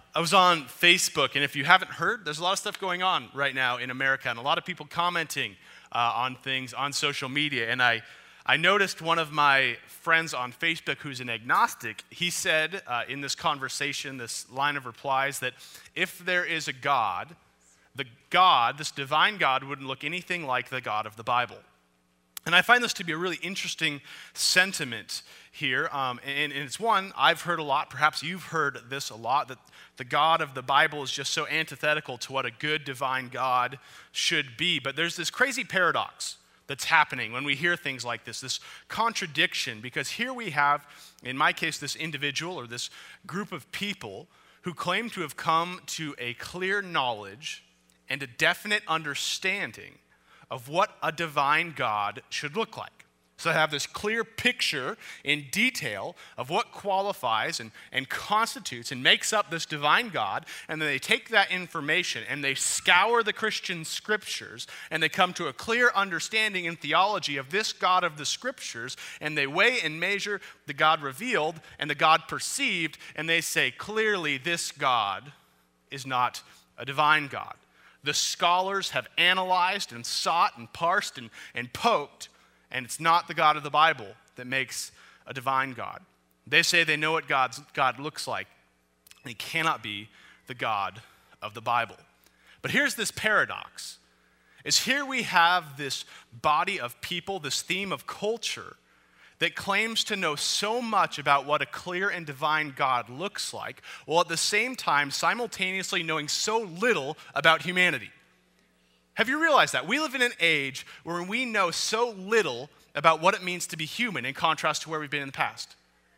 I was on Facebook, and if you haven't heard, there's a lot of stuff going on right now in America, and a lot of people commenting on things on social media. And I noticed one of my friends on Facebook who's an agnostic, he said in this conversation, this line of replies, that if there is a God, the God, this divine God, wouldn't look anything like the God of the Bible. And I find this to be a really interesting sentiment here, and it's one I've heard a lot, perhaps you've heard this a lot, that the God of the Bible is just so antithetical to what a good divine God should be. But there's this crazy paradox that's happening when we hear things like this contradiction, because here we have, in my case, this individual or this group of people who claim to have come to a clear knowledge and a definite understanding of what a divine God should look like. So I have this clear picture in detail of what qualifies and constitutes and makes up this divine God, and then they take that information and they scour the Christian scriptures and they come to a clear understanding and theology of this God of the scriptures, and they weigh and measure the God revealed and the God perceived, and they say clearly this God is not a divine God. The scholars have analyzed and sought and parsed and poked, and it's not the God of the Bible that makes a divine God. They say they know what God looks like, and he cannot be the God of the Bible. But here's this paradox, is here we have this body of people, this theme of culture, that claims to know so much about what a clear and divine God looks like, while at the same time simultaneously knowing so little about humanity. Have you realized that? We live in an age where we know so little about what it means to be human in contrast to where we've been in the past.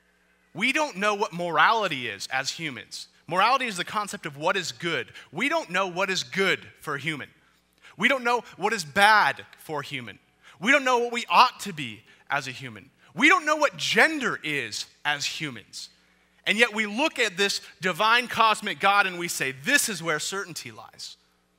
We don't know what morality is as humans. Morality is the concept of what is good. We don't know what is good for a human. We don't know what is bad for a human. We don't know what we ought to be as a human. We don't know what gender is as humans. And yet we look at this divine cosmic God and we say, this is where certainty lies.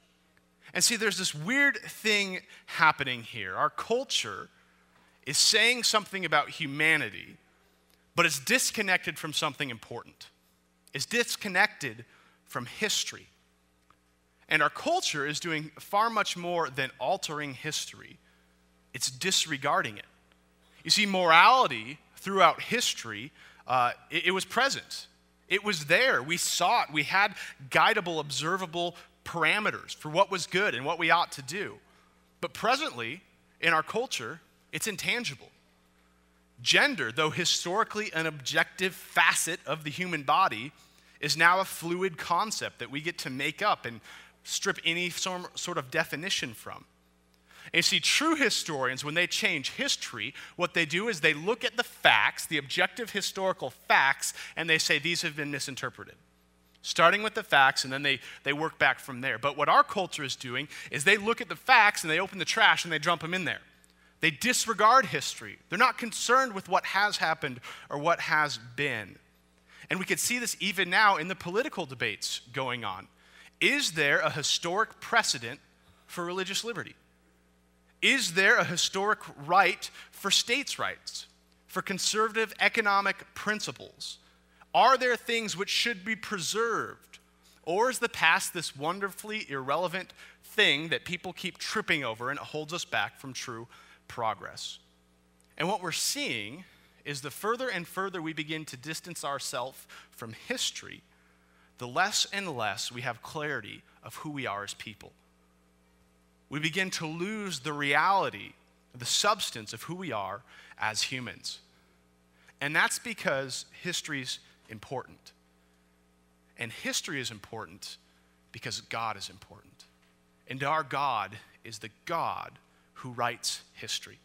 And see, there's this weird thing happening here. Our culture is saying something about humanity, but it's disconnected from something important. It's disconnected from history. And our culture is doing far much more than altering history. It's disregarding it. You see, morality throughout history, it was present. It was there. We saw it. We had guidable, observable parameters for what was good and what we ought to do. But presently, in our culture, it's intangible. Gender, though historically an objective facet of the human body, is now a fluid concept that we get to make up and strip any sort of definition from. And you see, true historians, when they change history, what they do is they look at the facts, the objective historical facts, and they say these have been misinterpreted. Starting with the facts, and then they work back from there. But what our culture is doing is they look at the facts and they open the trash and they dump them in there. They disregard history. They're not concerned with what has happened or what has been. And we could see this even now in the political debates going on. Is there a historic precedent for religious liberty? Is there a historic right for states' rights, for conservative economic principles? Are there things which should be preserved? Or is the past this wonderfully irrelevant thing that people keep tripping over and it holds us back from true progress? And what we're seeing is the further and further we begin to distance ourselves from history, the less and less we have clarity of who we are as people. We begin to lose the reality, the substance of who we are as humans. And that's because history's important. And history is important because God is important. And our God is the God who writes history.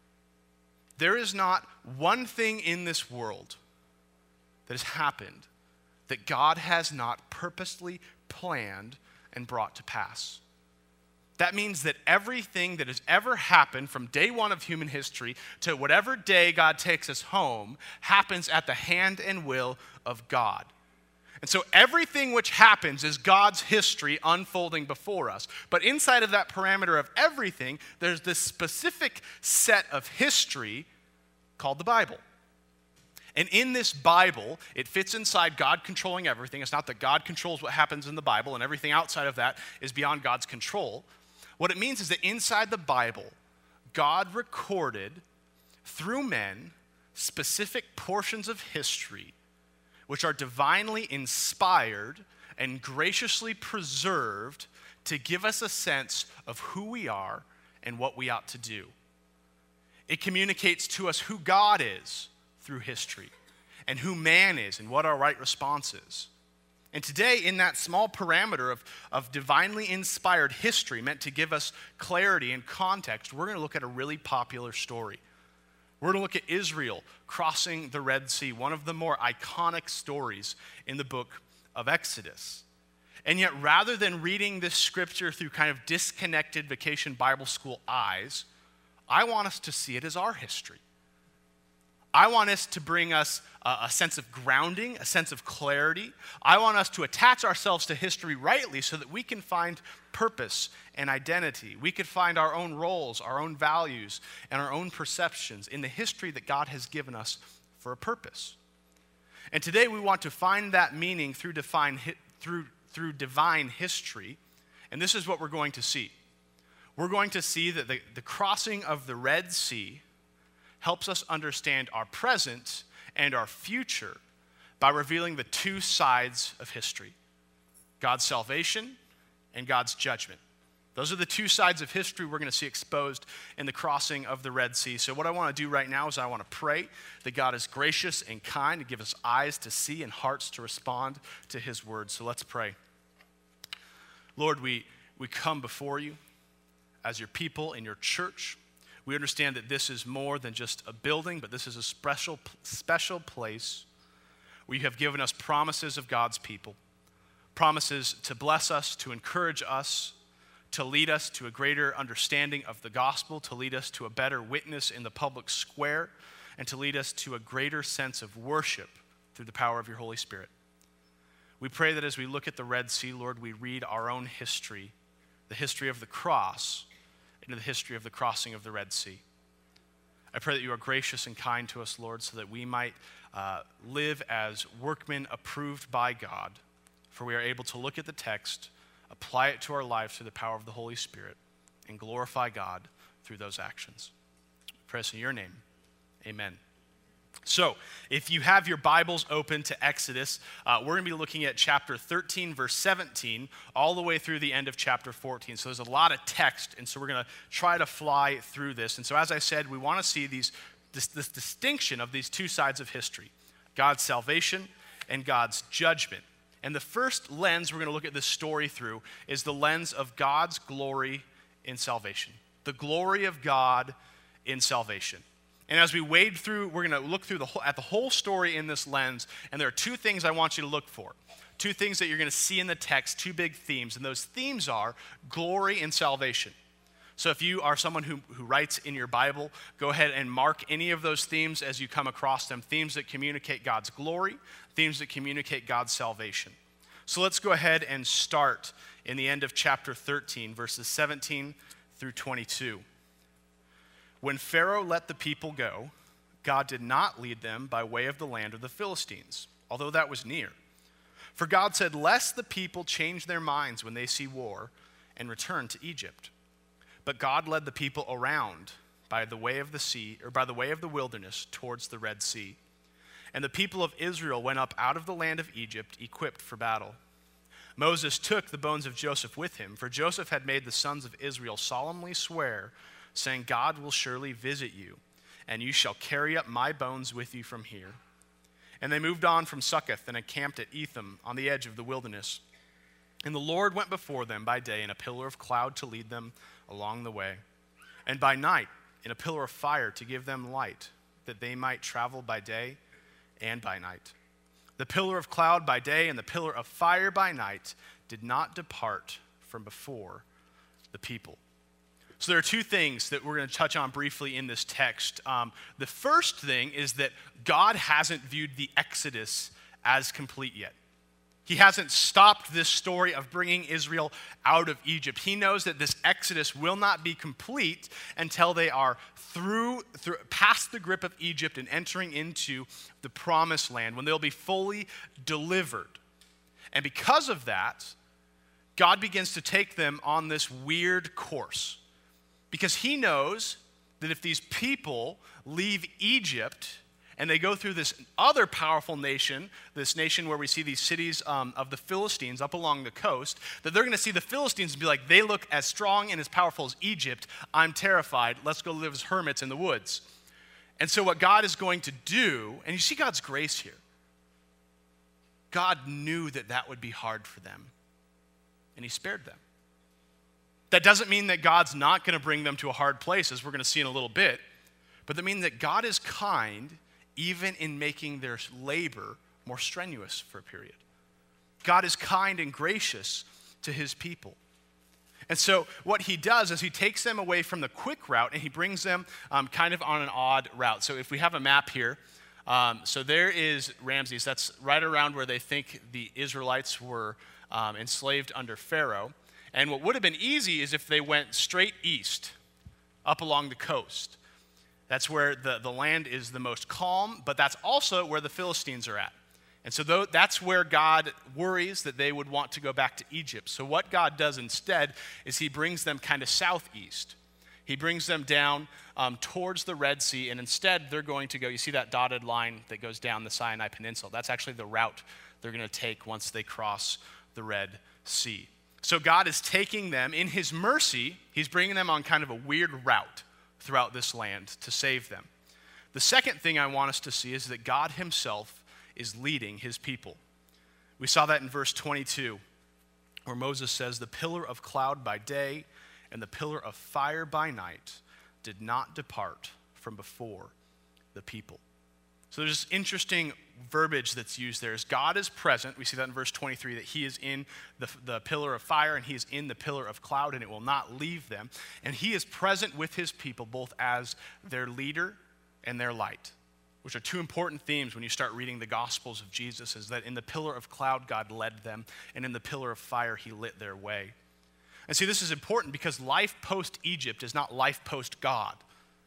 There is not one thing in this world that has happened that God has not purposely planned and brought to pass. That means that everything that has ever happened from day one of human history to whatever day God takes us home happens at the hand and will of God. And so everything which happens is God's history unfolding before us. But inside of that parameter of everything, there's this specific set of history called the Bible. And in this Bible, it fits inside God controlling everything. It's not that God controls what happens in the Bible and everything outside of that is beyond God's control. What it means is that inside the Bible, God recorded through men specific portions of history which are divinely inspired and graciously preserved to give us a sense of who we are and what we ought to do. It communicates to us who God is through history and who man is and what our right response is. And today, in that small parameter of divinely inspired history meant to give us clarity and context, we're going to look at a really popular story. We're going to look at Israel crossing the Red Sea, one of the more iconic stories in the book of Exodus. And yet, rather than reading this scripture through kind of disconnected vacation Bible school eyes, I want us to see it as our history. I want us to bring us a sense of grounding, a sense of clarity. I want us to attach ourselves to history rightly so that we can find purpose and identity. We could find our own roles, our own values, and our own perceptions in the history that God has given us for a purpose. And today we want to find that meaning through divine history, and this is what we're going to see. We're going to see that the crossing of the Red Sea helps us understand our present and our future by revealing the two sides of history, God's salvation and God's judgment. Those are the two sides of history we're going to see exposed in the crossing of the Red Sea. So what I want to do right now is I want to pray that God is gracious and kind to give us eyes to see and hearts to respond to his word. So let's pray. Lord, we come before you as your people in your church. We understand that this is more than just a building, but this is a special place where you have given us promises of God's people, promises to bless us, to encourage us, to lead us to a greater understanding of the gospel, to lead us to a better witness in the public square, and to lead us to a greater sense of worship through the power of your Holy Spirit. We pray that as we look at the Red Sea, Lord, we read our own history, the history of the cross, into the history of the crossing of the Red Sea. I pray that you are gracious and kind to us, Lord, so that we might live as workmen approved by God, for we are able to look at the text, apply it to our lives through the power of the Holy Spirit, and glorify God through those actions. We pray this in your name. Amen. So, if you have your Bibles open to Exodus, we're going to be looking at chapter 13, verse 17, all the way through the end of chapter 14. So there's a lot of text, and so we're going to try to fly through this. And so as I said, we want to see this distinction of these two sides of history, God's salvation and God's judgment. And the first lens we're going to look at this story through is the lens of God's glory in salvation. The glory of God in salvation. And as we wade through, we're going to look through at the whole story in this lens, and there are two things I want you to look for. Two things that you're going to see in the text, two big themes, and those themes are glory and salvation. So if you are someone who writes in your Bible, go ahead and mark any of those themes as you come across them, themes that communicate God's glory, themes that communicate God's salvation. So let's go ahead and start in the end of chapter 13, verses 17 through 22. When Pharaoh let the people go, God did not lead them by way of the land of the Philistines, although that was near. For God said, lest the people change their minds when they see war and return to Egypt. But God led the people around by the way of the sea, or by the way of the wilderness towards the Red Sea. And the people of Israel went up out of the land of Egypt, equipped for battle. Moses took the bones of Joseph with him, for Joseph had made the sons of Israel solemnly swear, saying, God will surely visit you, and you shall carry up my bones with you from here. And they moved on from Succoth and encamped at Etham on the edge of the wilderness. And the Lord went before them by day in a pillar of cloud to lead them along the way, and by night in a pillar of fire to give them light, that they might travel by day and by night. The pillar of cloud by day and the pillar of fire by night did not depart from before the people. So there are two things that we're going to touch on briefly in this text. The first thing is that God hasn't viewed the Exodus as complete yet. He hasn't stopped this story of bringing Israel out of Egypt. He knows that this exodus will not be complete until they are through past the grip of Egypt and entering into the promised land, when they'll be fully delivered. And because of that, God begins to take them on this weird course, because he knows that if these people leave Egypt and they go through this other powerful nation, this nation where we see these cities of the Philistines up along the coast, that they're going to see the Philistines and be like, they look as strong and as powerful as Egypt. I'm terrified. Let's go live as hermits in the woods. And so what God is going to do, and you see God's grace here. God knew that that would be hard for them, and he spared them. That doesn't mean that God's not going to bring them to a hard place, as we're going to see in a little bit, but that means that God is kind even in making their labor more strenuous for a period. God is kind and gracious to his people. And so what he does is he takes them away from the quick route and he brings them kind of on an odd route. So if we have a map here, so there is Ramses. That's right around where they think the Israelites were enslaved under Pharaoh. And what would have been easy is if they went straight east, up along the coast. That's where the land is the most calm, but that's also where the Philistines are at. And so that's where God worries that they would want to go back to Egypt. So what God does instead is he brings them kind of southeast. He brings them down towards the Red Sea, and instead they're going to go, you see that dotted line that goes down the Sinai Peninsula? That's actually the route they're going to take once they cross the Red Sea. So God is taking them in his mercy. He's bringing them on kind of a weird route throughout this land to save them. The second thing I want us to see is that God himself is leading his people. We saw that in verse 22, where Moses says, "The pillar of cloud by day and the pillar of fire by night did not depart from before the people." So there's this interesting verbiage that's used there. As God is present, we see that in verse 23, that he is in the pillar of fire and he is in the pillar of cloud, and it will not leave them. And he is present with his people both as their leader and their light, which are two important themes when you start reading the Gospels of Jesus, is that in the pillar of cloud, God led them, and in the pillar of fire, he lit their way. And see, this is important because life post-Egypt is not life post-God.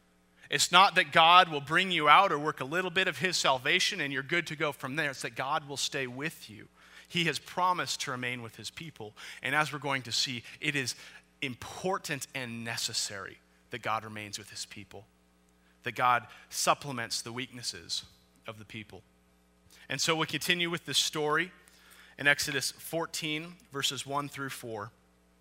It's not that God will bring you out or work a little bit of his salvation and you're good to go from there. It's that God will stay with you. He has promised to remain with his people. And as we're going to see, it is important and necessary that God remains with his people, that God supplements the weaknesses of the people. And so we continue with this story in Exodus 14, verses 1 through 4.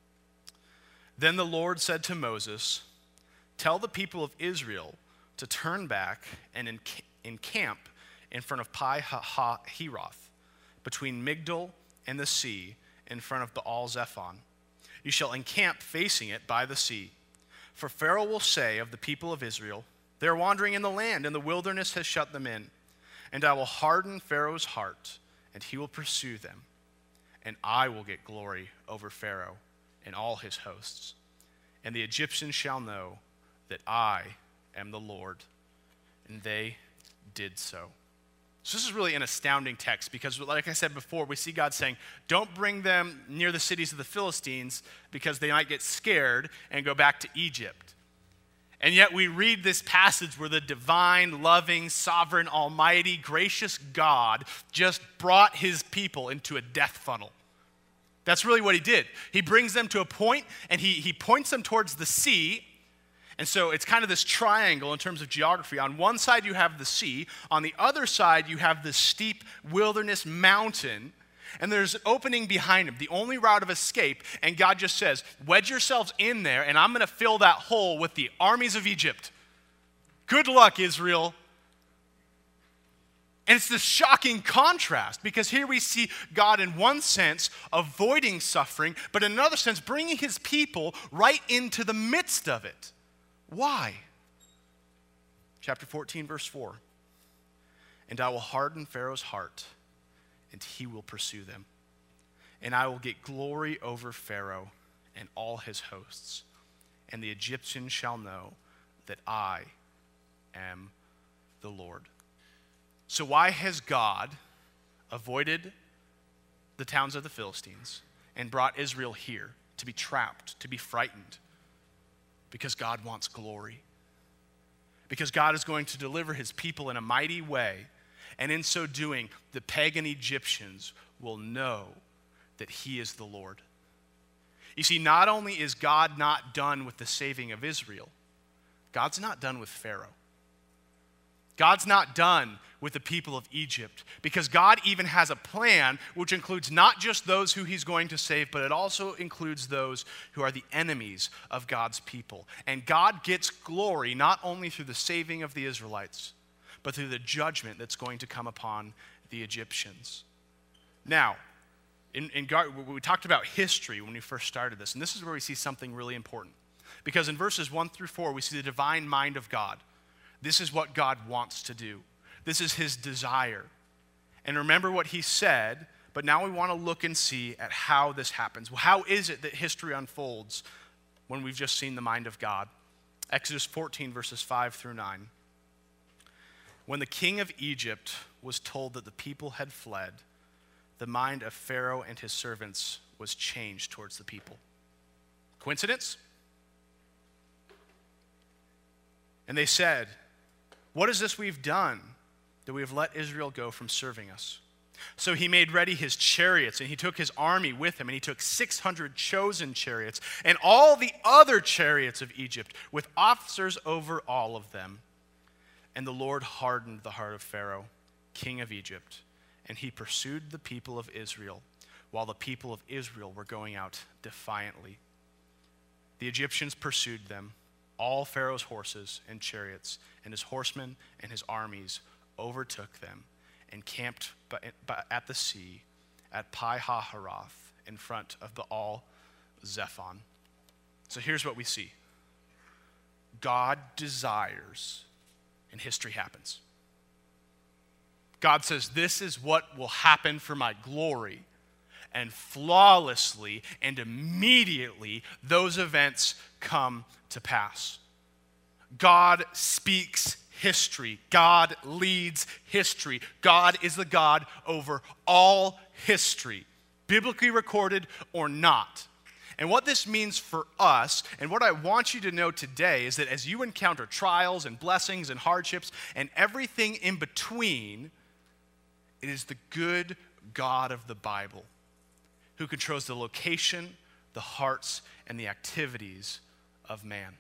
Then the Lord said to Moses, "Tell the people of Israel to turn back and encamp in front of Pi-hahiroth, between Migdol and the sea, in front of Baal-zephon. You shall encamp facing it by the sea. For Pharaoh will say of the people of Israel, 'They are wandering in the land, and the wilderness has shut them in. And I will harden Pharaoh's heart, and he will pursue them. And I will get glory over Pharaoh and all his hosts. And the Egyptians shall know that I am the Lord.' And they did so." So this is really an astounding text because, like I said before, we see God saying, don't bring them near the cities of the Philistines because they might get scared and go back to Egypt. And yet we read this passage where the divine, loving, sovereign, almighty, gracious God just brought his people into a death funnel. That's really what he did. He brings them to a point and he points them towards the sea. And so it's kind of this triangle in terms of geography. On one side you have the sea. On the other side you have this steep wilderness mountain. And there's an opening behind him, the only route of escape. And God just says, wedge yourselves in there and I'm going to fill that hole with the armies of Egypt. Good luck, Israel. And it's this shocking contrast because here we see God in one sense avoiding suffering, but in another sense bringing his people right into the midst of it. Why? Chapter 14, verse 4. "And I will harden Pharaoh's heart, and he will pursue them. And I will get glory over Pharaoh and all his hosts. And the Egyptians shall know that I am the Lord." So why has God avoided the towns of the Philistines and brought Israel here to be trapped, to be frightened, because God wants glory. Because God is going to deliver his people in a mighty way, and in so doing, the pagan Egyptians will know that he is the Lord. You see, not only is God not done with the saving of Israel, God's not done with Pharaoh. God's not done with the people of Egypt, because God even has a plan which includes not just those who he's going to save, but it also includes those who are the enemies of God's people. And God gets glory not only through the saving of the Israelites, but through the judgment that's going to come upon the Egyptians. Now, in God, we talked about history when we first started this, and this is where we see something really important. Because in verses 1 through 4, we see the divine mind of God. This is what God wants to do. This is his desire. And remember what he said, but now we want to look and see at how this happens. Well, how is it that history unfolds when we've just seen the mind of God? Exodus 14, verses 5 through 9. When the king of Egypt was told that the people had fled, the mind of Pharaoh and his servants was changed towards the people. Coincidence? And they said, "What is this we've done, that we have let Israel go from serving us?" So he made ready his chariots, and he took his army with him, and he took 600 chosen chariots, and all the other chariots of Egypt, with officers over all of them. And the Lord hardened the heart of Pharaoh, king of Egypt, and he pursued the people of Israel, while the people of Israel were going out defiantly. The Egyptians pursued them, all Pharaoh's horses and chariots, and his horsemen and his armies overtook them and camped at the sea at Pi-hahiroth in front of Baal-zephon. So here's what we see. God desires, and history happens. God says, this is what will happen for my glory. And flawlessly and immediately, those events come to pass. God speaks history. God leads history. God is the God over all history, biblically recorded or not. And what this means for us, and what I want you to know today, is that as you encounter trials and blessings and hardships and everything in between, it is the good God of the Bible who controls the location, the hearts, and the activities of man.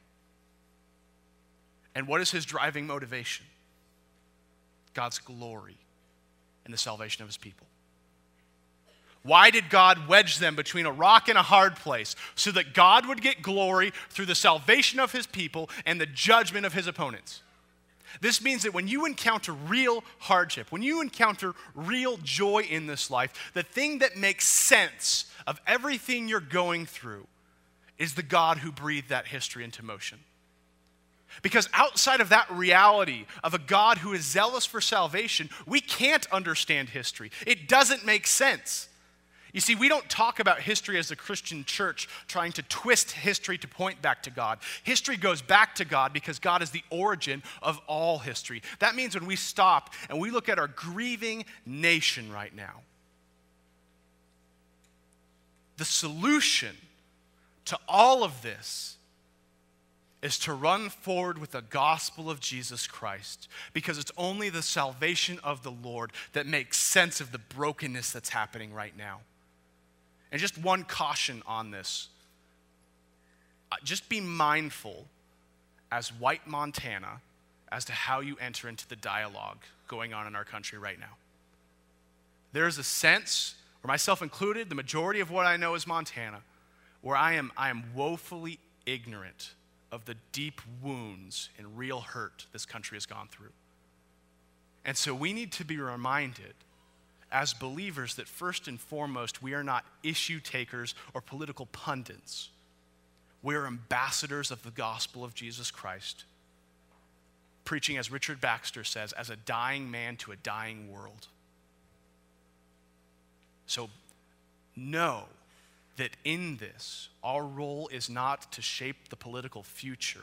And what is his driving motivation? God's glory and the salvation of his people. Why did God wedge them between a rock and a hard place? So that God would get glory through the salvation of his people and the judgment of his opponents. This means that when you encounter real hardship, when you encounter real joy in this life, the thing that makes sense of everything you're going through is the God who breathed that history into motion. Because outside of that reality of a God who is zealous for salvation, we can't understand history. It doesn't make sense. You see, we don't talk about history as a Christian church trying to twist history to point back to God. History goes back to God because God is the origin of all history. That means when we stop and we look at our grieving nation right now, the solution to all of this is to run forward with the gospel of Jesus Christ, because it's only the salvation of the Lord that makes sense of the brokenness that's happening right now. And just one caution on this. Just be mindful as white Montana as to how you enter into the dialogue going on in our country right now. There's a sense, where myself included, the majority of what I know is Montana, where I am woefully ignorant of the deep wounds and real hurt this country has gone through. And so we need to be reminded as believers that first and foremost, we are not issue takers or political pundits. We are ambassadors of the gospel of Jesus Christ, preaching, as Richard Baxter says, as a dying man to a dying world. So know that in this, our role is not to shape the political future,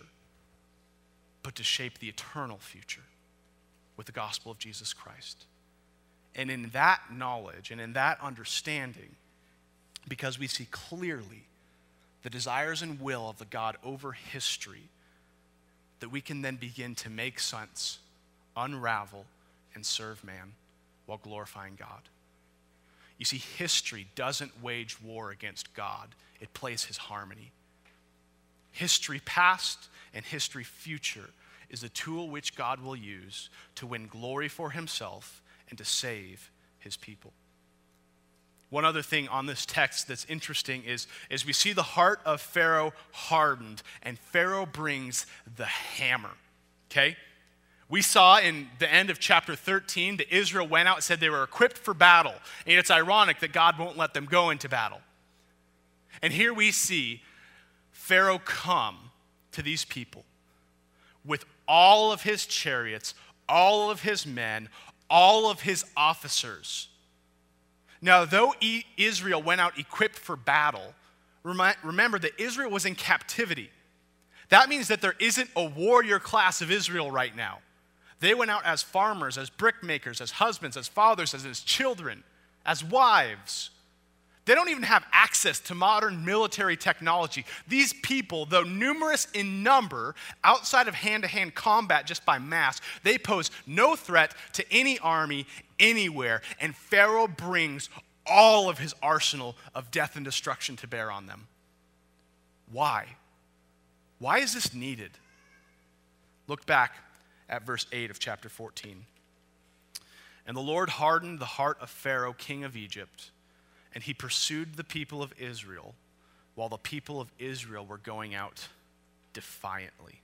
but to shape the eternal future with the gospel of Jesus Christ. And in that knowledge and in that understanding, because we see clearly the desires and will of the God over history, that we can then begin to make sense, unravel, and serve man while glorifying God. You see, history doesn't wage war against God. It plays his harmony. History past and history future is a tool which God will use to win glory for himself and to save his people. One other thing on this text that's interesting is we see the heart of Pharaoh hardened, and Pharaoh brings the hammer, okay? We saw in the end of chapter 13 that Israel went out and said they were equipped for battle. And it's ironic that God won't let them go into battle. And here we see Pharaoh come to these people with all of his chariots, all of his men, all of his officers. Now, though Israel went out equipped for battle, remember that Israel was in captivity. That means that there isn't a warrior class of Israel right now. They went out as farmers, as brickmakers, as husbands, as fathers, as children, as wives. They don't even have access to modern military technology. These people, though numerous in number, outside of hand-to-hand combat just by mass, they pose no threat to any army anywhere. And Pharaoh brings all of his arsenal of death and destruction to bear on them. Why? Why is this needed? Look back at verse 8 of chapter 14. And the Lord hardened the heart of Pharaoh, king of Egypt, and he pursued the people of Israel while the people of Israel were going out defiantly.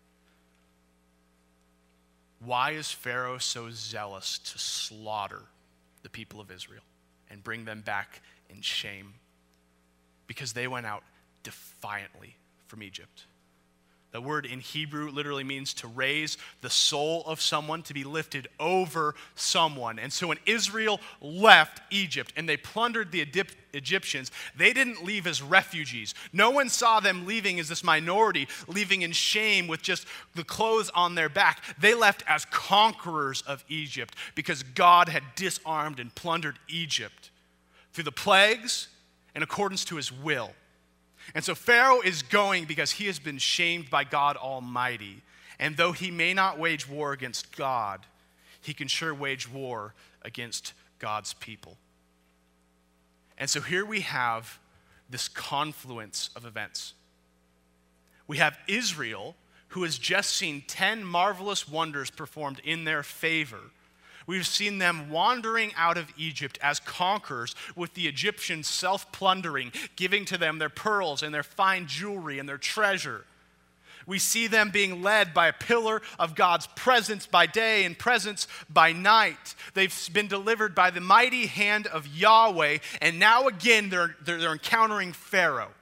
Why is Pharaoh so zealous to slaughter the people of Israel and bring them back in shame? Because they went out defiantly from Egypt. The word in Hebrew literally means to raise the soul of someone, to be lifted over someone. And so when Israel left Egypt and they plundered the Egyptians, they didn't leave as refugees. No one saw them leaving as this minority, leaving in shame with just the clothes on their back. They left as conquerors of Egypt because God had disarmed and plundered Egypt through the plagues in accordance to his will. And so Pharaoh is going because he has been shamed by God Almighty. And though he may not wage war against God, he can sure wage war against God's people. And so here we have this confluence of events. We have Israel, who has just seen 10 marvelous wonders performed in their favor. We've seen them wandering out of Egypt as conquerors, with the Egyptians self-plundering, giving to them their pearls and their fine jewelry and their treasure. We see them being led by a pillar of God's presence by day and presence by night. They've been delivered by the mighty hand of Yahweh, and now again they're encountering Pharaoh.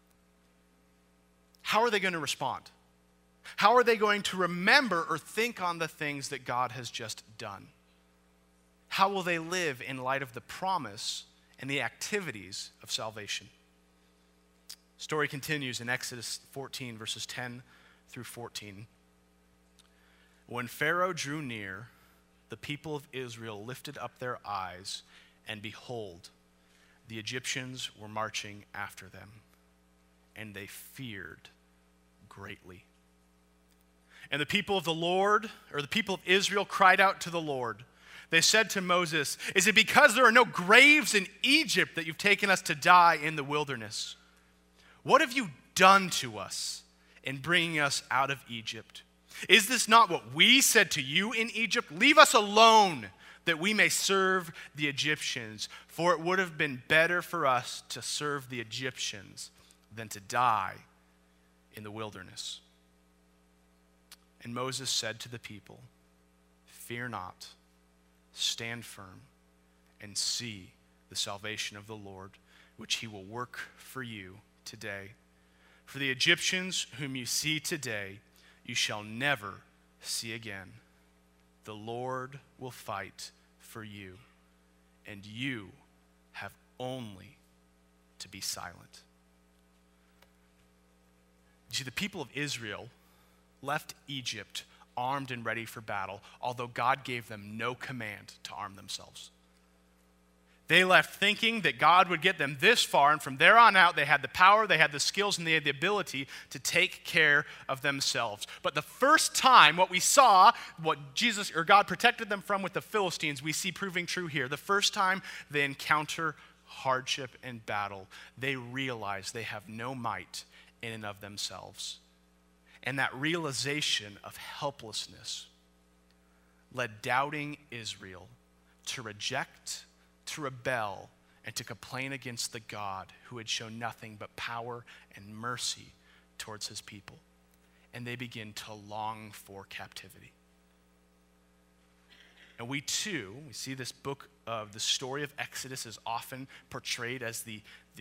How are they going to respond? How are they going to remember or think on the things that God has just done? How will they live in light of the promise and the activities of salvation? Story continues in Exodus 14, verses 10 through 14. When Pharaoh drew near, the people of Israel lifted up their eyes, and behold, the Egyptians were marching after them, and they feared greatly. And the people of the Lord, or the people of Israel, cried out to the Lord. They said to Moses, "Is it because there are no graves in Egypt that you've taken us to die in the wilderness? What have you done to us in bringing us out of Egypt? Is this not what we said to you in Egypt? Leave us alone that we may serve the Egyptians, for it would have been better for us to serve the Egyptians than to die in the wilderness." And Moses said to the people, "Fear not. Stand firm and see the salvation of the Lord, which he will work for you today. For the Egyptians whom you see today, you shall never see again. The Lord will fight for you, and you have only to be silent." You see, the people of Israel left Egypt armed and ready for battle, although God gave them no command to arm themselves. They left thinking that God would get them this far, and from there on out, they had the power, they had the skills, and they had the ability to take care of themselves. But the first time, what we saw, what Jesus or God protected them from with the Philistines, we see proving true here. The first time they encounter hardship and battle, they realize they have no might in and of themselves. And that realization of helplessness led doubting Israel to reject, to rebel, and to complain against the God who had shown nothing but power and mercy towards his people. And they begin to long for captivity. And we too, we see this book of the story of Exodus is often portrayed as the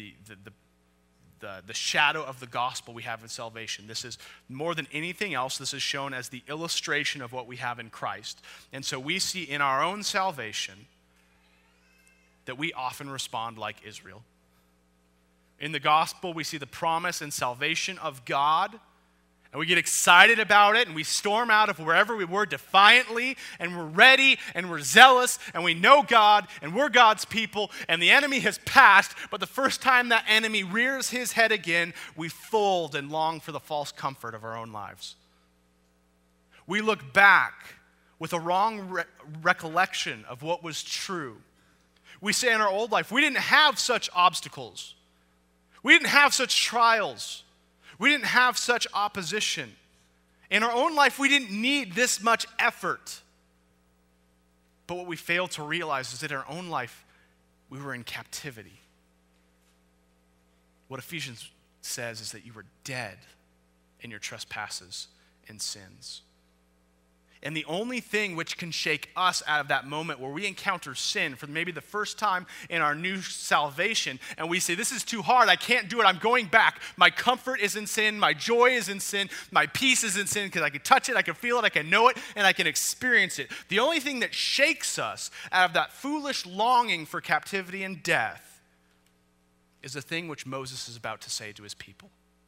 shadow of the gospel we have in salvation. This is more than anything else, this is shown as the illustration of what we have in Christ. And so we see in our own salvation that we often respond like Israel. In the gospel, we see the promise and salvation of God, and we get excited about it, and we storm out of wherever we were defiantly, and we're ready, and we're zealous, and we know God, and we're God's people, and the enemy has passed, but the first time that enemy rears his head again, we fold and long for the false comfort of our own lives. We look back with a wrong recollection of what was true. We say in our old life, we didn't have such obstacles. We didn't have such trials. We didn't have such opposition. In our own life, we didn't need this much effort. But what we fail to realize is that in our own life, we were in captivity. What Ephesians says is that you were dead in your trespasses and sins. And the only thing which can shake us out of that moment where we encounter sin for maybe the first time in our new salvation, and we say, this is too hard, I can't do it, I'm going back. My comfort is in sin, my joy is in sin, my peace is in sin, because I can touch it, I can feel it, I can know it, and I can experience it. The only thing that shakes us out of that foolish longing for captivity and death is the thing which Moses is about to say to his people.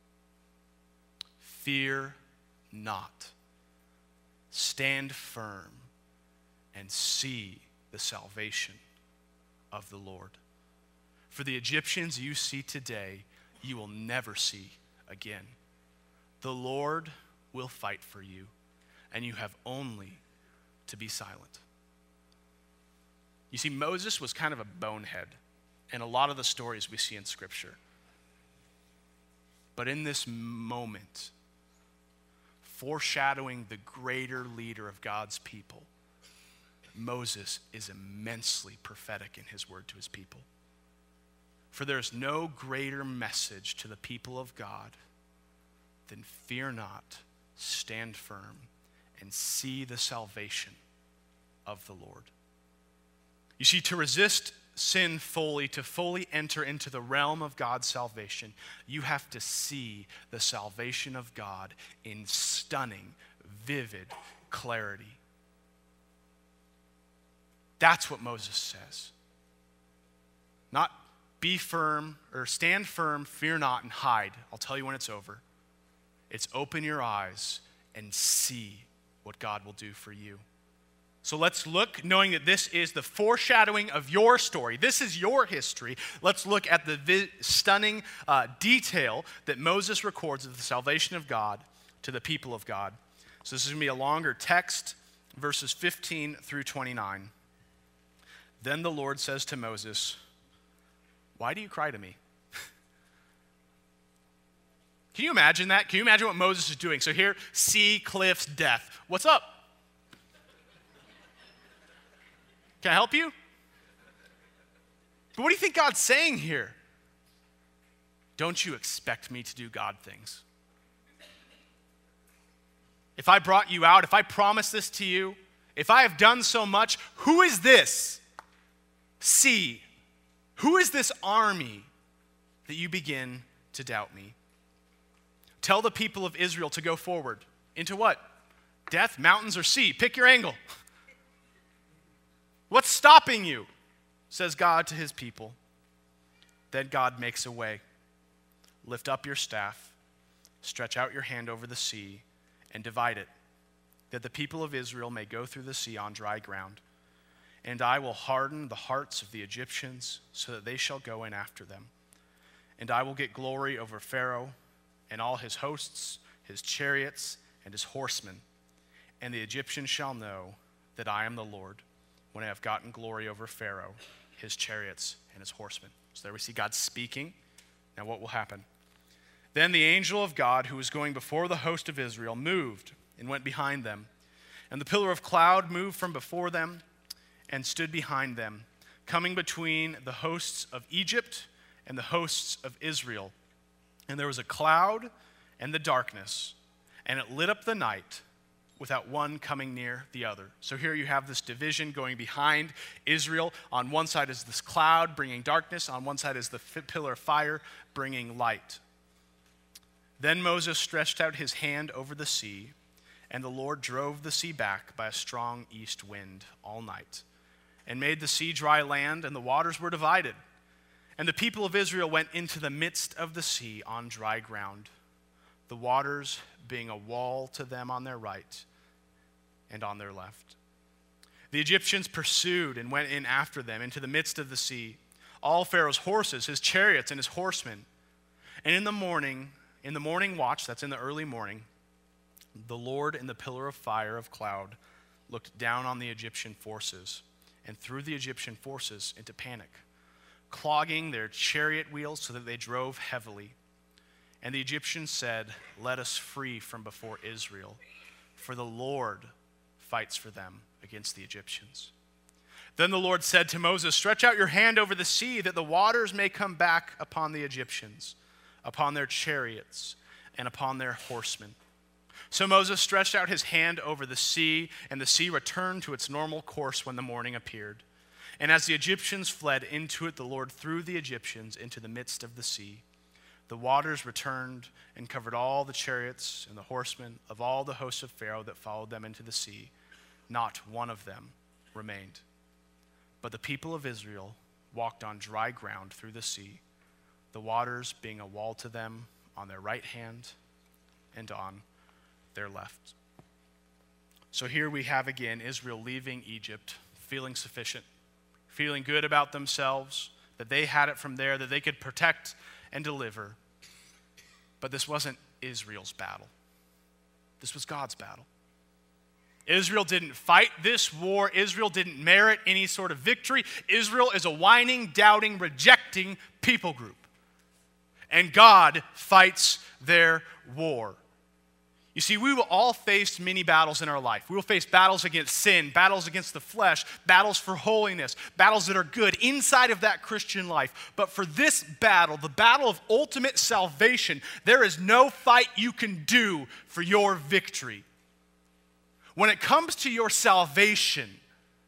Fear not. Stand firm and see the salvation of the Lord. For the Egyptians you see today, you will never see again. The Lord will fight for you, and you have only to be silent. You see, Moses was kind of a bonehead in a lot of the stories we see in Scripture. But in this moment, foreshadowing the greater leader of God's people, Moses is immensely prophetic in his word to his people. For there is no greater message to the people of God than fear not, stand firm, and see the salvation of the Lord. You see, to resist sin fully, to fully enter into the realm of God's salvation, you have to see the salvation of God in stunning, vivid clarity. That's what Moses says. Not be firm or stand firm, fear not, and hide. I'll tell you when it's over. It's open your eyes and see what God will do for you. So let's look, knowing that this is the foreshadowing of your story. This is your history. Let's look at the stunning detail that Moses records of the salvation of God to the people of God. So this is going to be a longer text, verses 15 through 29. Then the Lord says to Moses, "Why do you cry to me?" Can you imagine that? Can you imagine what Moses is doing? So here, sea, cliffs, death. What's up? Can I help you? But what do you think God's saying here? Don't you expect me to do God things? If I brought you out, if I promised this to you, if I have done so much, who is this? See, who is this army that you begin to doubt me? Tell the people of Israel to go forward. Into what? Death, mountains, or sea? Pick your angle. What's stopping you? Says God to his people. Then God makes a way. Lift up your staff, stretch out your hand over the sea, and divide it, that the people of Israel may go through the sea on dry ground. and I will harden the hearts of the Egyptians so that they shall go in after them. And I will get glory over Pharaoh and all his hosts, his chariots, and his horsemen. And the Egyptians shall know that I am the Lord when I have gotten glory over Pharaoh, his chariots, and his horsemen. So there we see God speaking. Now what will happen? Then the angel of God, who was going before the host of Israel, moved and went behind them. And the pillar of cloud moved from before them and stood behind them, coming between the hosts of Egypt and the hosts of Israel. And there was a cloud and the darkness, and it lit up the night without one coming near the other. So here you have this division going behind Israel. On one side is this cloud bringing darkness. On one side is the pillar of fire bringing light. Then Moses stretched out his hand over the sea, and the Lord drove the sea back by a strong east wind all night, and made the sea dry land, and the waters were divided. And the people of Israel went into the midst of the sea on dry ground, the waters being a wall to them on their right and on their left. The Egyptians pursued and went in after them into the midst of the sea, all Pharaoh's horses, his chariots, and his horsemen. And in the morning watch, that's in the early morning, the Lord in the pillar of fire of cloud looked down on the Egyptian forces and threw the Egyptian forces into panic, clogging their chariot wheels so that they drove heavily. And the Egyptians said, "Let us flee from before Israel, for the Lord fights for them against the Egyptians." Then the Lord said to Moses, "Stretch out your hand over the sea, that the waters may come back upon the Egyptians, upon their chariots, and upon their horsemen." So Moses stretched out his hand over the sea, and the sea returned to its normal course when the morning appeared. And as the Egyptians fled into it, the Lord threw the Egyptians into the midst of the sea. The waters returned and covered all the chariots and the horsemen of all the hosts of Pharaoh that followed them into the sea. Not one of them remained. But the people of Israel walked on dry ground through the sea, the waters being a wall to them on their right hand and on their left. So here we have again Israel leaving Egypt, feeling sufficient, feeling good about themselves, that they had it from there, that they could protect and deliver. But this wasn't Israel's battle. This was God's battle. Israel didn't fight this war. Israel didn't merit any sort of victory. Israel is a whining, doubting, rejecting people group. And God fights their war. You see, we will all face many battles in our life. We will face battles against sin, battles against the flesh, battles for holiness, battles that are good inside of that Christian life. But for this battle, the battle of ultimate salvation, there is no fight you can do for your victory. When it comes to your salvation,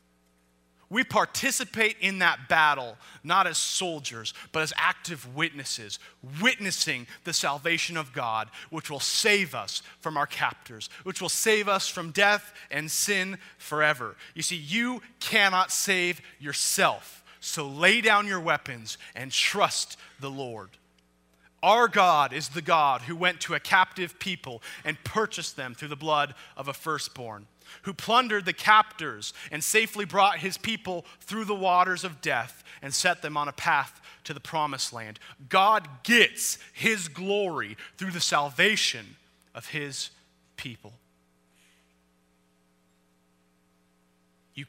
we participate in that battle, not as soldiers, but as active witnesses, witnessing the salvation of God, which will save us from our captors, which will save us from death and sin forever. You see, you cannot save yourself, so lay down your weapons and trust the Lord. Our God is the God who went to a captive people and purchased them through the blood of a firstborn, who plundered the captors and safely brought his people through the waters of death and set them on a path to the promised land. God gets his glory through the salvation of his people. You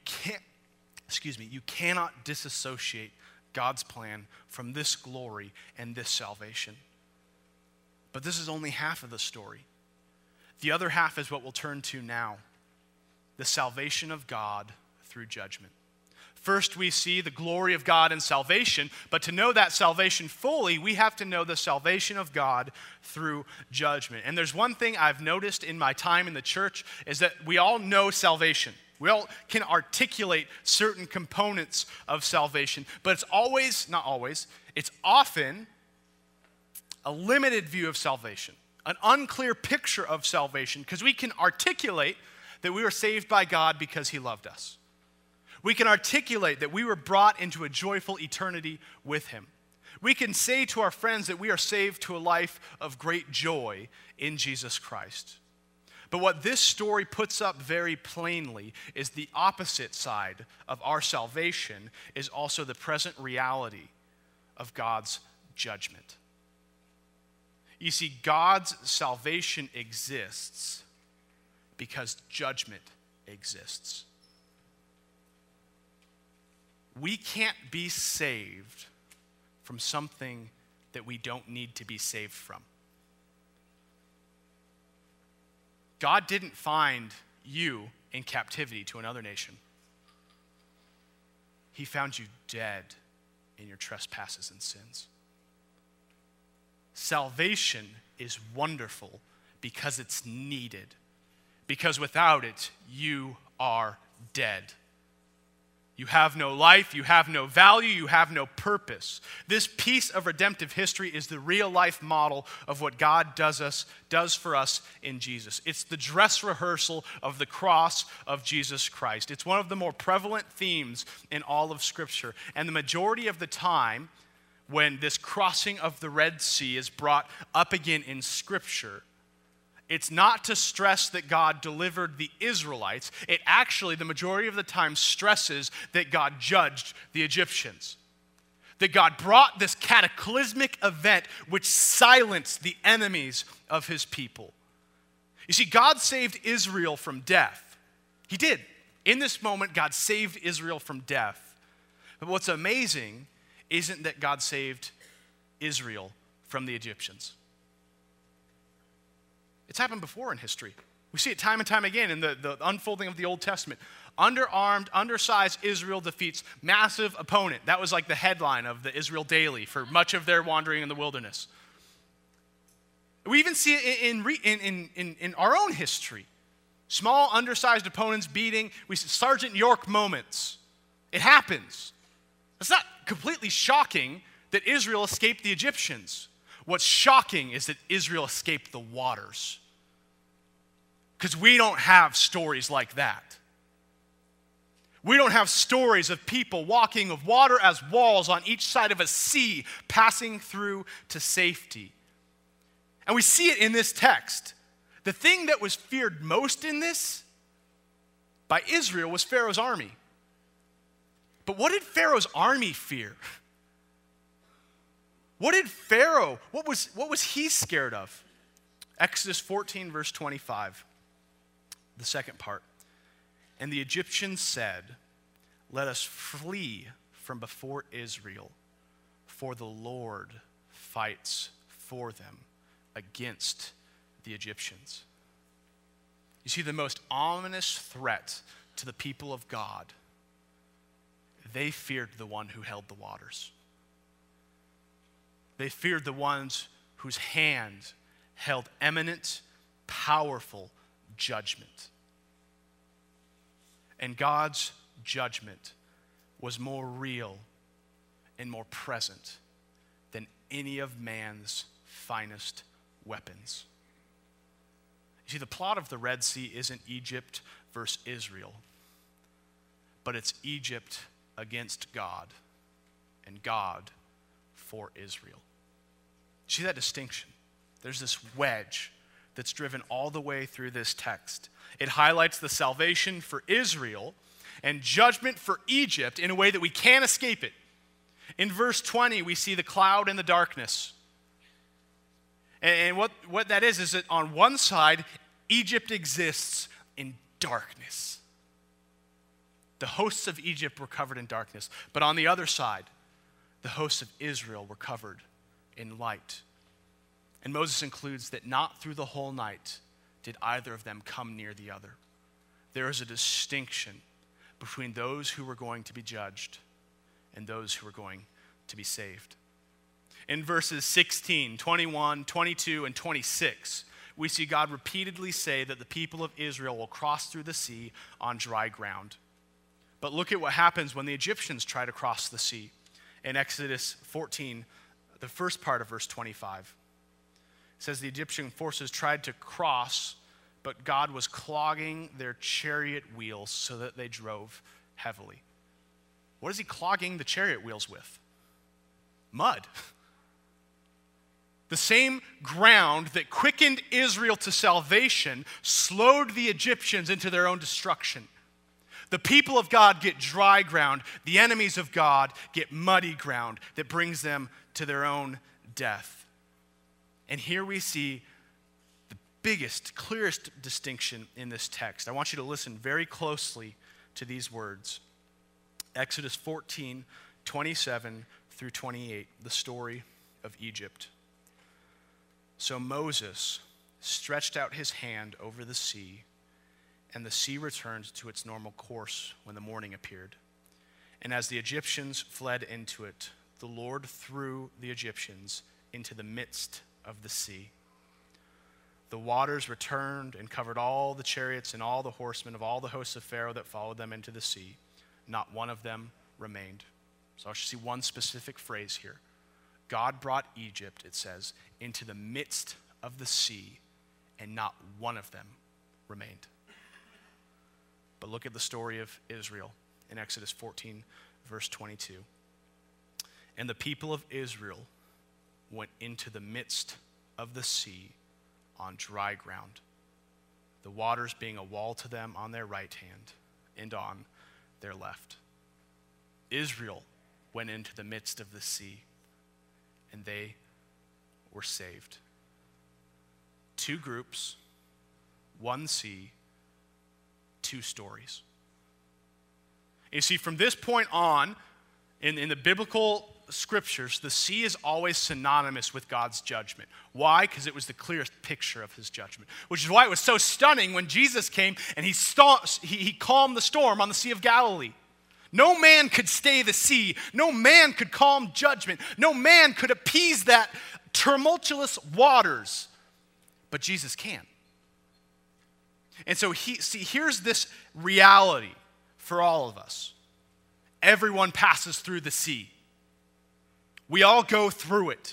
cannot disassociate God's plan from this glory and this salvation. But this is only half of the story. The other half is what we'll turn to now. The salvation of God through judgment. First, we see the glory of God in salvation, but to know that salvation fully, we have to know the salvation of God through judgment. And there's one thing I've noticed in my time in the church is that we all know salvation. We all can articulate certain components of salvation, but it's often a limited view of salvation, an unclear picture of salvation, because we can articulate that we were saved by God because he loved us. We can articulate that we were brought into a joyful eternity with him. We can say to our friends that we are saved to a life of great joy in Jesus Christ. But what this story puts up very plainly is the opposite side of our salvation is also the present reality of God's judgment. You see, God's salvation exists because judgment exists. We can't be saved from something that we don't need to be saved from. God didn't find you in captivity to another nation. He found you dead in your trespasses and sins. Salvation is wonderful because it's needed. Because without it, you are dead. You have no life, you have no value, you have no purpose. This piece of redemptive history is the real life model of what God does for us in Jesus. It's the dress rehearsal of the cross of Jesus Christ. It's one of the more prevalent themes in all of Scripture. And the majority of the time, when this crossing of the Red Sea is brought up again in Scripture, it's not to stress that God delivered the Israelites. It actually, the majority of the time, stresses that God judged the Egyptians. That God brought this cataclysmic event which silenced the enemies of his people. You see, God saved Israel from death. He did. In this moment, God saved Israel from death. But what's amazing isn't that God saved Israel from the Egyptians. It's happened before in history. We see it time and time again in the unfolding of the Old Testament. Underarmed, undersized Israel defeats massive opponent. That was like the headline of the Israel Daily for much of their wandering in the wilderness. We even see it in our own history. Small, undersized opponents beating. We see Sergeant York moments. It happens. It's not completely shocking that Israel escaped the Egyptians. What's shocking is that Israel escaped the waters. Because we don't have stories like that. We don't have stories of people walking of water as walls on each side of a sea, passing through to safety. And we see it in this text. The thing that was feared most in this by Israel was Pharaoh's army. But what did Pharaoh's army fear? What did Pharaoh, what was he scared of? Exodus 14, verse 25, the second part. And the Egyptians said, "Let us flee from before Israel, for the Lord fights for them against the Egyptians." You see, the most ominous threat to the people of God, they feared the one who held the waters. They feared the ones whose hand held eminent, powerful judgment. And God's judgment was more real and more present than any of man's finest weapons. You see, the plot of the Red Sea isn't Egypt versus Israel, but it's Egypt against God and God for Israel. See that distinction? There's this wedge that's driven all the way through this text. It highlights the salvation for Israel and judgment for Egypt in a way that we can't escape it. In verse 20, we see the cloud and the darkness. And what that is that on one side, Egypt exists in darkness. The hosts of Egypt were covered in darkness. But on the other side, the hosts of Israel were covered in light. And Moses includes that not through the whole night did either of them come near the other. There is a distinction between those who were going to be judged and those who were going to be saved. In verses 16, 21, 22, and 26, we see God repeatedly say that the people of Israel will cross through the sea on dry ground. But look at what happens when the Egyptians try to cross the sea. In Exodus 14, the first part of verse 25. It says the Egyptian forces tried to cross, but God was clogging their chariot wheels so that they drove heavily. What is he clogging the chariot wheels with? Mud. The same ground that quickened Israel to salvation slowed the Egyptians into their own destruction. The people of God get dry ground. The enemies of God get muddy ground that brings them to their own death. And here we see the biggest, clearest distinction in this text. I want you to listen very closely to these words. Exodus 14, 27 through 28, the story of Egypt. So Moses stretched out his hand over the sea, and the sea returned to its normal course when the morning appeared. And as the Egyptians fled into it, the Lord threw the Egyptians into the midst of the sea. The waters returned and covered all the chariots and all the horsemen of all the hosts of Pharaoh that followed them into the sea. Not one of them remained. So I should see one specific phrase here. God brought Egypt, it says, into the midst of the sea, and not one of them remained. But look at the story of Israel in Exodus 14, verse 22. And the people of Israel went into the midst of the sea on dry ground, the waters being a wall to them on their right hand and on their left. Israel went into the midst of the sea, and they were saved. Two groups, one sea, two stories. You see, from this point on, in the biblical scriptures, the sea is always synonymous with God's judgment. Why? Because it was the clearest picture of his judgment. Which is why it was so stunning when Jesus came and he calmed the storm on the Sea of Galilee. No man could stay the sea. No man could calm judgment. No man could appease that tumultuous waters. But Jesus can. And so here's this reality for all of us. Everyone passes through the sea. We all go through it.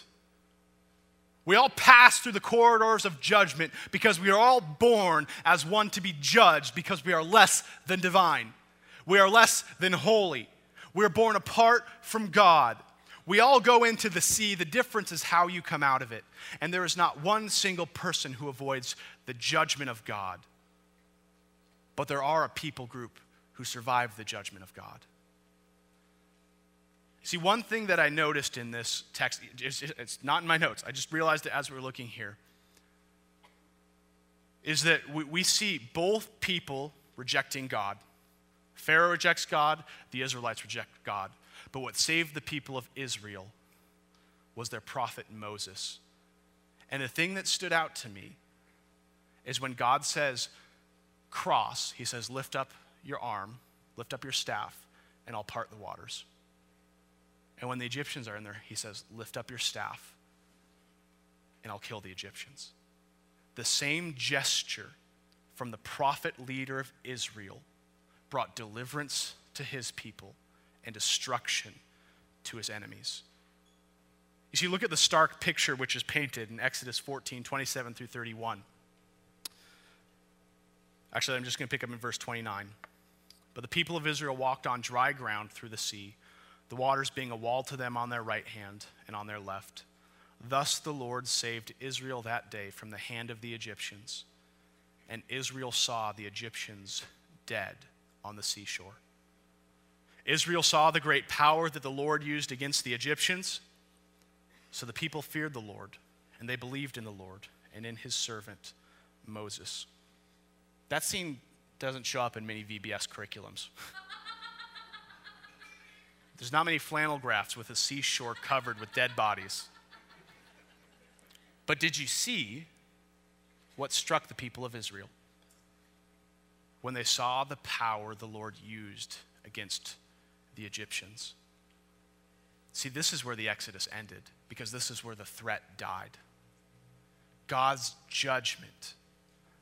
We all pass through the corridors of judgment because we are all born as one to be judged because we are less than divine. We are less than holy. We are born apart from God. We all go into the sea. The difference is how you come out of it. And there is not one single person who avoids the judgment of God. But there are a people group who survive the judgment of God. See, one thing that I noticed in this text, it's not in my notes, I just realized it as we were looking here, is that we see both people rejecting God. Pharaoh rejects God, the Israelites reject God. But what saved the people of Israel was their prophet Moses. And the thing that stood out to me is when God says, cross, he says, lift up your arm, lift up your staff, and I'll part the waters. And when the Egyptians are in there, he says, lift up your staff, and I'll kill the Egyptians. The same gesture from the prophet leader of Israel brought deliverance to his people and destruction to his enemies. You see, look at the stark picture which is painted in Exodus 14, 27 through 31. Actually, I'm just going to pick up in verse 29. But the people of Israel walked on dry ground through the sea, the waters being a wall to them on their right hand and on their left. Thus the Lord saved Israel that day from the hand of the Egyptians. And Israel saw the Egyptians dead on the seashore. Israel saw the great power that the Lord used against the Egyptians. So the people feared the Lord, and they believed in the Lord and in his servant Moses. That scene doesn't show up in many VBS curriculums. There's not many flannel graphs with a seashore covered with dead bodies. But did you see what struck the people of Israel when they saw the power the Lord used against the Egyptians? See, this is where the Exodus ended, because this is where the threat died. God's judgment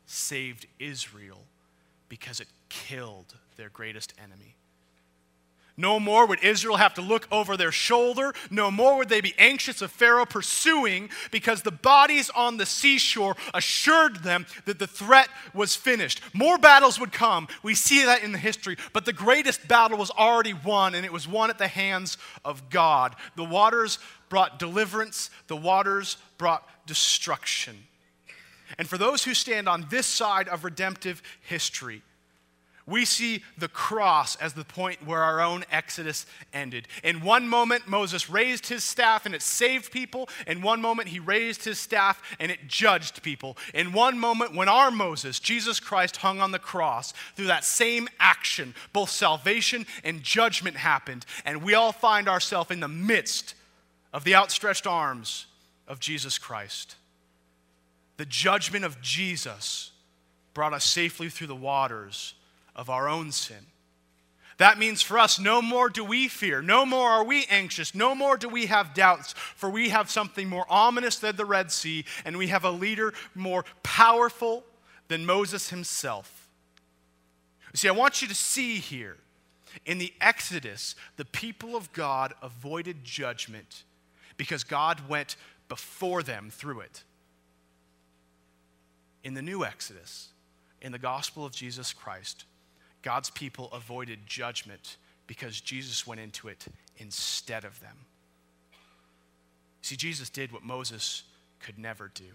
saved Israel because it killed their greatest enemy. No more would Israel have to look over their shoulder. No more would they be anxious of Pharaoh pursuing, because the bodies on the seashore assured them that the threat was finished. More battles would come. We see that in the history. But the greatest battle was already won, and it was won at the hands of God. The waters brought deliverance. The waters brought destruction. And for those who stand on this side of redemptive history, we see the cross as the point where our own exodus ended. In one moment, Moses raised his staff and it saved people. In one moment, he raised his staff and it judged people. In one moment, when our Moses, Jesus Christ, hung on the cross, through that same action, both salvation and judgment happened. And we all find ourselves in the midst of the outstretched arms of Jesus Christ. The judgment of Jesus brought us safely through the waters of our own sin. That means for us, no more do we fear, no more are we anxious, no more do we have doubts, for we have something more ominous than the Red Sea, and we have a leader more powerful than Moses himself. You see, I want you to see here, in the Exodus, the people of God avoided judgment because God went before them through it. In the new Exodus, in the gospel of Jesus Christ, God's people avoided judgment because Jesus went into it instead of them. See, Jesus did what Moses could never do.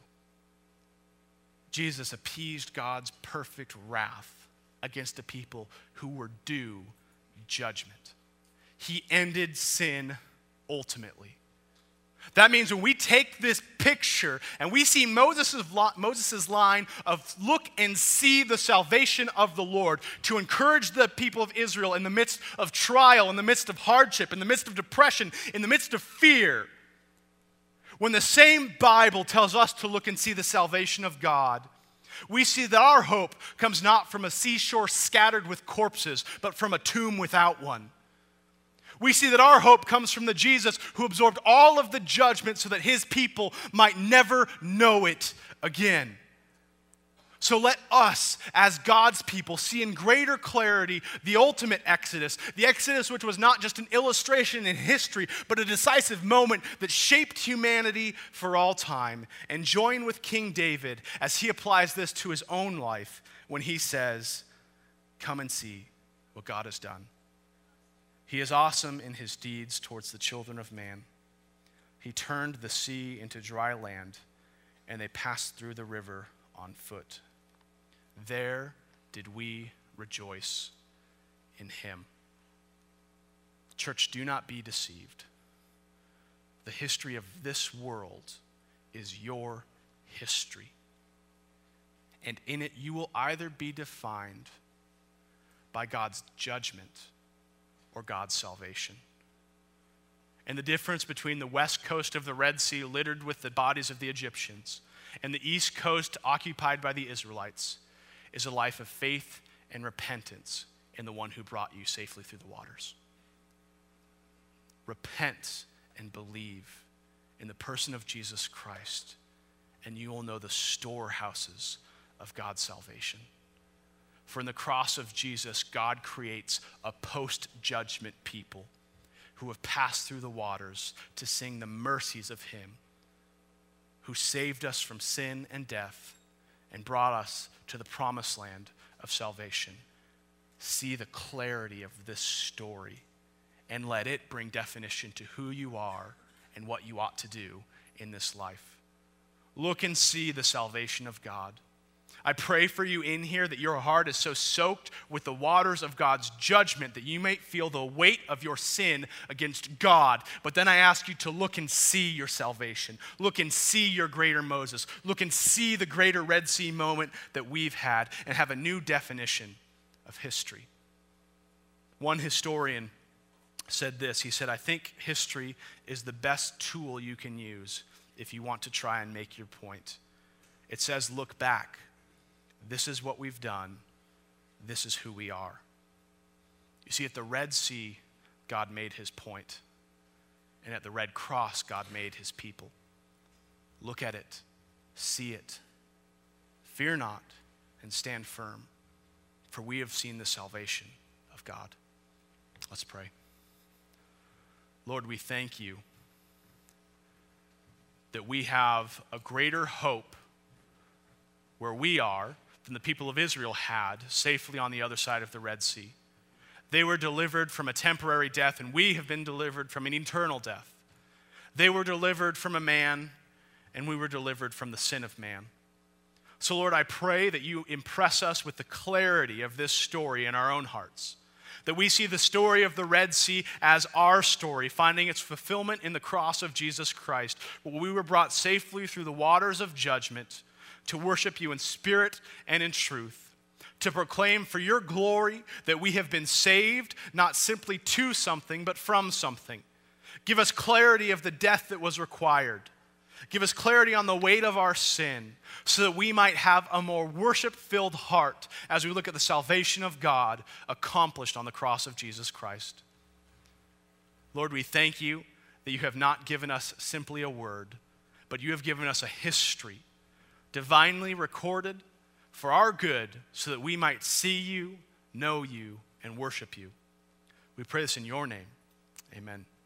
Jesus appeased God's perfect wrath against a people who were due judgment. He ended sin ultimately. That means when we take this picture and we see Moses' line of look and see the salvation of the Lord to encourage the people of Israel in the midst of trial, in the midst of hardship, in the midst of depression, in the midst of fear, when the same Bible tells us to look and see the salvation of God, we see that our hope comes not from a seashore scattered with corpses, but from a tomb without one. We see that our hope comes from the Jesus who absorbed all of the judgment so that his people might never know it again. So let us, as God's people, see in greater clarity the ultimate Exodus, the Exodus which was not just an illustration in history, but a decisive moment that shaped humanity for all time. And join with King David as he applies this to his own life when he says, "Come and see what God has done. He is awesome in his deeds towards the children of man. He turned the sea into dry land, and they passed through the river on foot. There did we rejoice in him." Church, do not be deceived. The history of this world is your history. And in it, you will either be defined by God's judgment or God's salvation. And the difference between the west coast of the Red Sea, littered with the bodies of the Egyptians, and the east coast occupied by the Israelites, is a life of faith and repentance in the one who brought you safely through the waters. Repent and believe in the person of Jesus Christ, and you will know the storehouses of God's salvation. For in the cross of Jesus, God creates a post-judgment people who have passed through the waters to sing the mercies of him who saved us from sin and death and brought us to the promised land of salvation. See the clarity of this story and let it bring definition to who you are and what you ought to do in this life. Look and see the salvation of God. I pray for you in here that your heart is so soaked with the waters of God's judgment that you may feel the weight of your sin against God. But then I ask you to look and see your salvation. Look and see your greater Moses. Look and see the greater Red Sea moment that we've had and have a new definition of history. One historian said this. He said, "I think history is the best tool you can use if you want to try and make your point. It says, look back. This is what we've done. This is who we are." You see, at the Red Sea, God made his point. And at the Red Cross, God made his people. Look at it. See it. Fear not and stand firm, for we have seen the salvation of God. Let's pray. Lord, we thank you that we have a greater hope where we are than the people of Israel had safely on the other side of the Red Sea. They were delivered from a temporary death, and we have been delivered from an eternal death. They were delivered from a man, and we were delivered from the sin of man. So, Lord, I pray that you impress us with the clarity of this story in our own hearts, that we see the story of the Red Sea as our story, finding its fulfillment in the cross of Jesus Christ, where we were brought safely through the waters of judgment to worship you in spirit and in truth, to proclaim for your glory that we have been saved, not simply to something, but from something. Give us clarity of the death that was required. Give us clarity on the weight of our sin so that we might have a more worship-filled heart as we look at the salvation of God accomplished on the cross of Jesus Christ. Lord, we thank you that you have not given us simply a word, but you have given us a history divinely recorded for our good so that we might see you, know you, and worship you. We pray this in your name. Amen.